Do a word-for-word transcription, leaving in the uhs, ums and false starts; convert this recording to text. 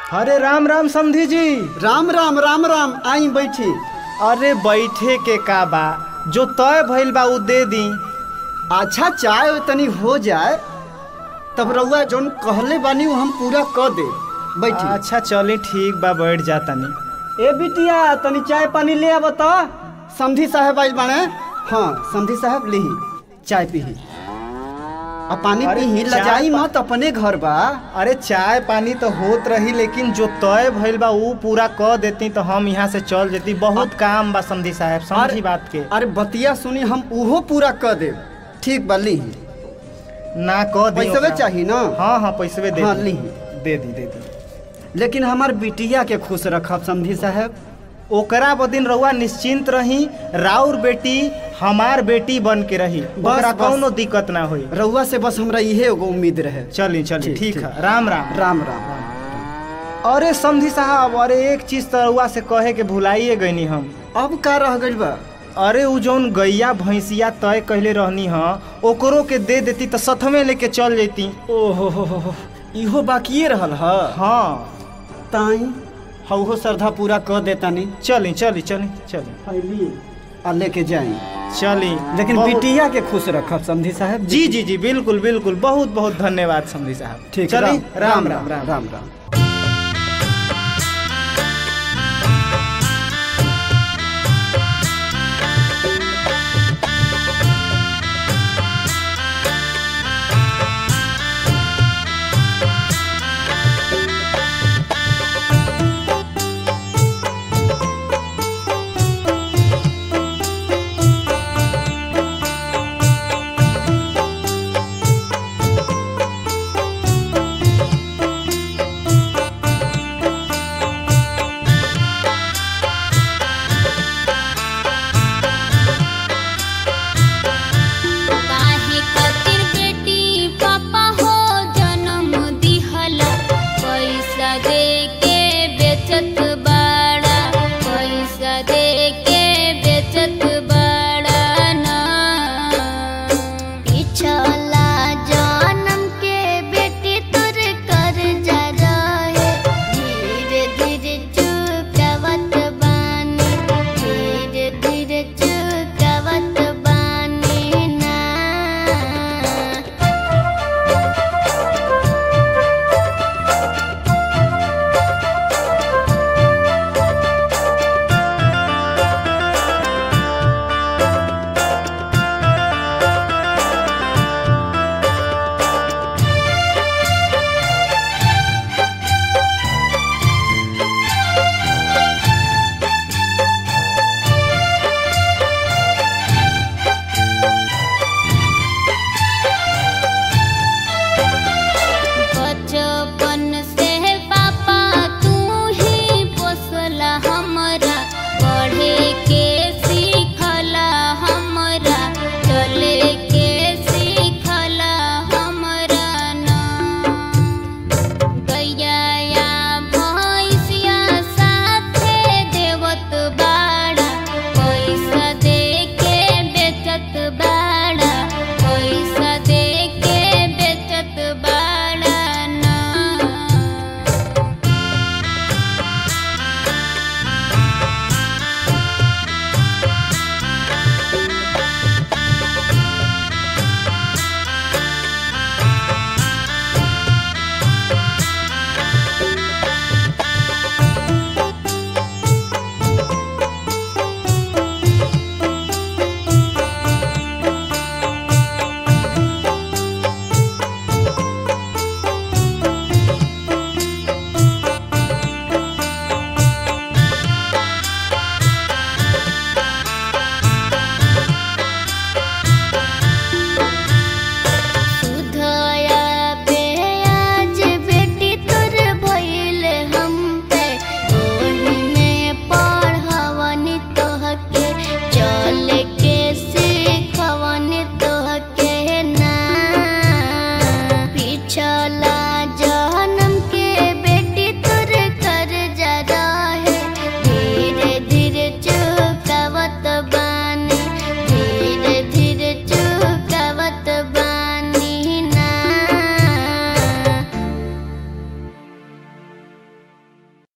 अरे राम राम समधी जी। राम राम राम राम आई बैठी। अरे बैठे के का बा, जो तय भइल बा उ दे दी। अच्छा चाय तनी हो जाए तब रउआ जोन कहले बानी वो हम पूरा कर दे। बैठी। अच्छा चले ठीक बा, बैठ जा तनी। ए बिटिया तनी चाय पानी ले आव तो। समधी साहब आइल बाने। हाँ समधी साहब लीही चाय पीही आ पानी पीही, लजाई मत, अपने घर बा। अरे चाय पानी तो होत रही, लेकिन जो तय भइल बा उ पूरा कर देती तो हम यहाँ से चल जेती। बहुत काम बा समधी साहब, समझी बात के। अरे बतिया सुनी, हम उहो पूरा कर दे। ठीक बा लीही। ना कह दी। पैसवे चाहिए ना? हाँ हाँ पैसवे दे। हाँ लीही। दे दी दे दी। लेकिन हमार बिटिया के खुश रखब समधी साहब। ओकरा बदिन रउआ निश्चिंत रही, राउर बेटी हमार बेटी बन के रही, ओकरा कौनो दिक्कत ना होई। रउआ से बस हमरा इहे एगो उम्मीद रहे। चली चली ठीक है। राम राम राम राम। अरे समधी साहब, अरे एक चीज तो रउआ से कहे के भुलाइए गईनी हम। अब का रह गइल बा? अरे उ जौन गैया भैंसिया तय कहले रहनी हाँ, ओकरो के दे देती तो सथमे लेके चल जैती। ओहो हो हो, इहो बाकिए रहल ह। हाँ ताई हउहो श्रद्धा पूरा कर देतानी। चली चली चली चली फैली आ लेके जाई। चली, लेकिन बिटिया के खुश रखब समधी साहब। जी जी जी बिल्कुल बिल्कुल, बहुत बहुत धन्यवाद समधी साहब। ठीक, चली राम राम राम राम राम।